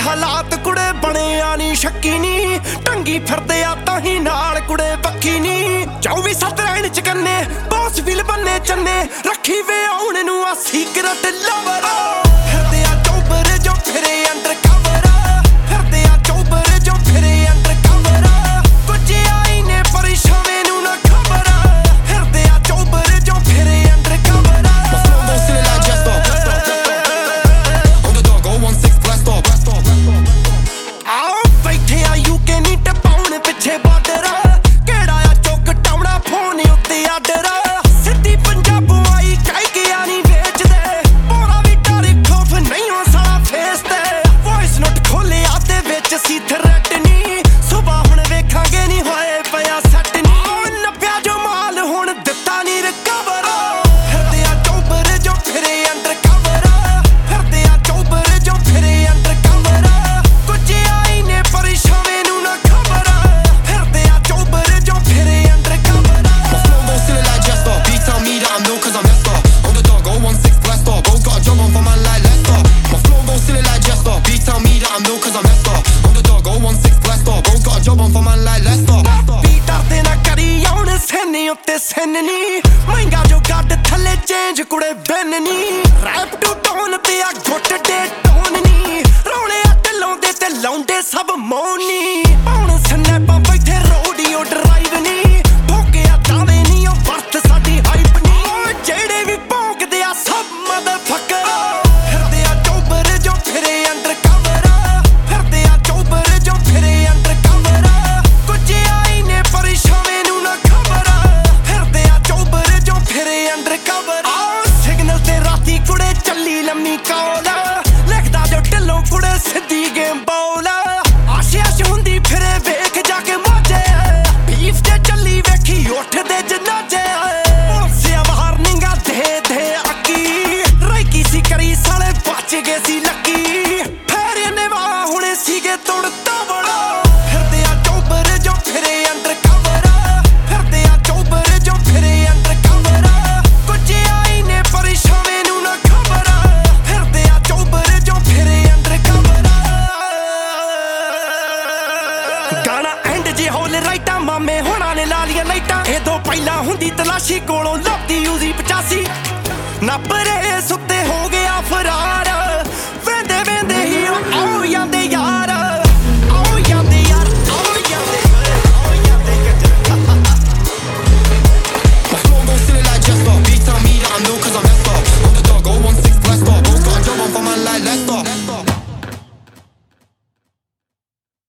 ਹਾਲਾਤ ਕੁੜੇ ਬਣਿਆ ਨੀ ਸ਼ੱਕੀ ਨੀ ਟੰਗੀ ਫਿਰਦੇ ਆ ਤਾਂ ਹੀ ਨਾਲ ਕੁੜੇ ਬੱਕੀ ਨੀ 24/7 ਰਹਿਣ ਚ ਕੰਨੇ ਬੌਸ ਵੀ ਬੰਨੇ ਚੰਨੇ ਰੱਖੀ ਵੇ ਆਉਣ ਨੂੰ ਆ ਸੀਕਰਟ ਲਵਰ ਫਿਰਦੇ ਆ ਚੌਬਰ ਜੋ ਫਿਰੇ ਅੰਡਰ ਕਵਰ ਫਿਰਦੇ ਆ ਚੌਬਰ ਜੋ ਫਿਰੇ ਅੰਡਰ ਕਵਰ ਕੁਝ ਆਈ ਨੇ ਪਰੇਸ਼ਾਨੇ ਨੂੰ ਨਾ ਖਬਰ ਫਿਰਦੇ ਆ ਚੌਬਰ ਜੋ ਫਿਰੇ ਅੰਡਰ ਕਵਰ ਪਿੱਛੇ ਬਾਰਡਰ ਕਿਹੜਾ ਆ ਚੁੱਕ ਟਾਉਣਾ ਫੋਨ ਉੱਤੇ ਆਰਡਰ ਸਿੱਧੀ ਪੰਜਾਬੋਂ ਆਈ ਕਹਿ ਗਿਆ ਨਹੀਂ ਵੇਚਦੇ ਪੂਰਾ ਵੀ ਡਰ ਖੌਫ ਨਹੀਂ ਹੋ ਸਾਲਾ ਫੇਸ ਤੇ ਵੌਇਸ ਨੋਟ ਖੋਲਿਆ ਤੇ ਵਿੱਚ ਸੀ ਥ੍ਰੈਟ ਨਹੀਂ ਸੁਬਾ ਹੁਣ ਵੇਖਾਂਗੇ ਨਹੀਂ ਹੋਏ ਪਿਆ ਸੈੱਟ ਨਹੀਂ ਨੱਪਿਆ ਜੋ ਮਾਲ ਹੁਣ ਦਿੱਤਾ ਨਹੀਂ ਰਿਕਵਰ ਫਿਰਦੇ ਆ ਚੌਬਰ ਜੋ ਫਿਰੇ ਅੰਡਰ ਕਵਰ ਫਿਰਦੇ ਆ ਚੌਬਰ ਜੋ ਫਿਰੇ ਅੰਡਰ ਕਵਰ ਕੁਝ ਆਈ ਨੇ ਪਰੇਸ਼ਾਨੇ ਨੂੰ ਨਾ ਖਬਰ ਉੱਤੇ ਸੈਨ ਨੀ ਮਹਿੰਗਾ ਜੋ ਗੱਡ ਥੱਲੇ ਚੇਂਜ ਕੁੜੇ ਬੈਨ ਨੀ ਰੈਪ ਟੂ ਟੋਨ ਪਿਆ ਗੁੱਟ ਦੇ ਟੋਨ ਨੀ ਰੋਲੇ ਅੱਟ ਲਾਉਂਦੇ ਤੇ ਲਾਉਂਦੇ ਸਭ ਮੋਨੀ ਹੁਣ ਸਨੈਪਾਂ ਬੈਠੇ ਰੋਡੀਓ ਡਰਾਈਵ ਨੀ ਭੋਗਿਆ ਦਾਵੇ ਨੀ ਉਹ ਵਰਤ ਸਾਡੀ ਹਾਈਪ ਨੀ ਜਿਹੜੇ ਵੀ ਭੌਂਕਦੇ ਆ ਸਭ ਮਦਰਫੱਕਰ ਫਿਰਦੇ ਆ ਚੌਬਰ ਜੋ ਫਿਰੇ ਅੰਡਰ ਕਵਰ ਫਿਰਦੇ ਆ ਚੌਬਰ ਜੋ ਫਿਰੇ ਅੰਡਰ ਕਵਰ ਕੁਝ ਆਈ ਨੇ ਪਰੇਸ਼ਾਨੇ ਨੂੰ ਨਾ ਖਬਰ ਫਿਰੇ ਅੰਡਰ ਕਵਰ ਸਿਗਨਲ ਤੇ ਰਾਤੀ ਕੁੜੇ ਚੱਲੀ ਲੰਮੀ ਕੌਲ ਲਿਖਦਾ ਜੋ ਢਿੱਲੋਂ ਕੁੜੇ ਸਿੱਧੀ ਗੇਮ ਬੌਲ ਆਸ਼ ਹੁੰਦੀ ਫਿਰੇ ਵੇਖ ਜਾ ਕੇ ਮੋਜੇ ਬੀਫ ਤੇ ਚੱਲੀ ਵੇਖੀ ਉੱਠਦੇ ਜਨਾਜੇ ਪੁਲਸਿਆ ਵਾਰਨਿੰਗਾਂ ਦੇ ਅੱਕੀ ਰਾਈਕੀ ਸੀ ਕਰੀ ਸਾਲੇ ਬਚ ਗਏ ਸੀ ਲੱਕੀ ਫੇਰ ਇਹਨੇ ਵਾਹ ਹੁਣੇ ਸੀਗੇ ਤੁੜ ਤਵੜ ਫਿਰਦੇ ਆ ਚੌਬਰ ਜੋ ਫਿਰੇ ਅੰਡਰ ਕਵਰ ਫਿਰਦੇ ਆ ਚੌਬਰ ਜੋ ਫਿਰੇ ਅੰਡਰ ਕਵਰ ਕੁਝ ਆਈ ਨੇ ਪਰੇਸ਼ਾਨੇ ਨੂੰ ਨਾ ਖਬਰ ਫਿਰਦੇ ਆ ਚੌਬਰ ਜੋ ਫਿਰੇ ਅੰਡਰ ਕਵਰ ਗਾਣਾ ਐਂਡ ਜੇ ਹੋਲ ਰਾਈਟਾਂ ਮਾਮੇ ਹੋਣਾ ਨੇ ਲਾ ਲੀਆਂ ਲਾਈਟਾਂ ਇਹ ਤੋਂ ਪਹਿਲਾਂ ਹੁੰਦੀ ਤਲਾਸ਼ੀ ਕੋਲੋਂ ਲੱਭਦੀ ਯੂਜ਼ੀ 85 ਨੱਪ ਰਹੇ ਸੁੱਤੇ